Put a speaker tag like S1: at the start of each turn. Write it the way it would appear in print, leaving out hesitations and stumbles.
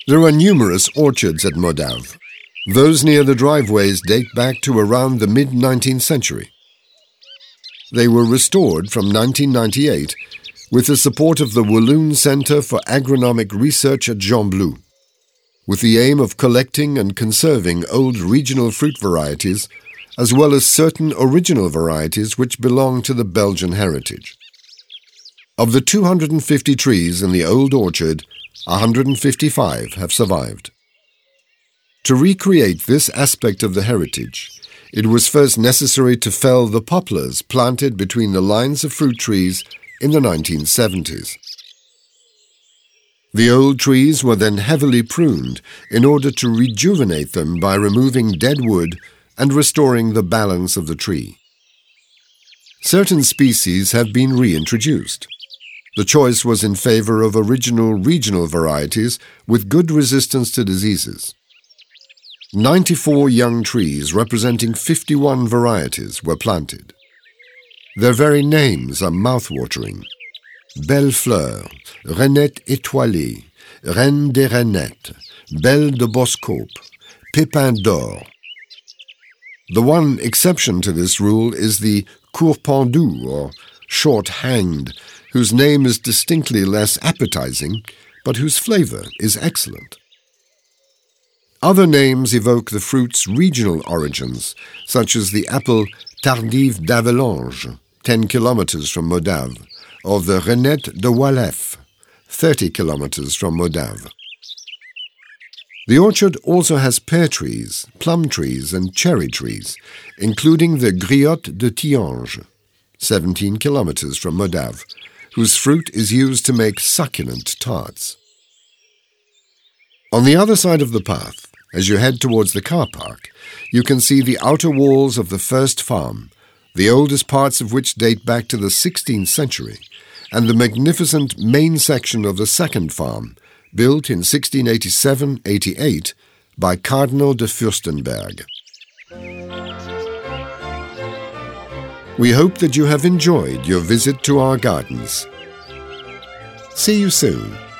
S1: There are numerous orchards at Modave. Those near the driveways date back to around the mid-19th century. They were restored from 1998 with the support of the Walloon Centre for Agronomic Research at Gembloux, with the aim of collecting and conserving old regional fruit varieties as well as certain original varieties which belong to the Belgian heritage. Of the 250 trees in the old orchard, 155 have survived. To recreate this aspect of the heritage, it was first necessary to fell the poplars planted between the lines of fruit trees in the 1970s. The old trees were then heavily pruned in order to rejuvenate them by removing dead wood and restoring the balance of the tree. Certain species have been reintroduced. The choice was in favor of original regional varieties with good resistance to diseases. 94 young trees representing 51 varieties were planted. Their very names are mouth-watering. Belle Fleur, Renette Étoilée, Reine des Reinettes, Belle de Boscope, Pépin d'Or. The one exception to this rule is the Courpendu, or short-hanged, whose name is distinctly less appetizing, but whose flavor is excellent. Other names evoke the fruit's regional origins, such as the apple Tardive d'Avelange, 10 kilometers from Modave, or the Renette de Walef, 30 kilometers from Modave. The orchard also has pear trees, plum trees, and cherry trees, including the Griotte de Thiange, 17 kilometers from Modave, whose fruit is used to make succulent tarts. On the other side of the path, as you head towards the car park, you can see the outer walls of the first farm, the oldest parts of which date back to the 16th century, and the magnificent main section of the second farm, built in 1687-88 by Cardinal de Fürstenberg. We hope that you have enjoyed your visit to our gardens. See you soon.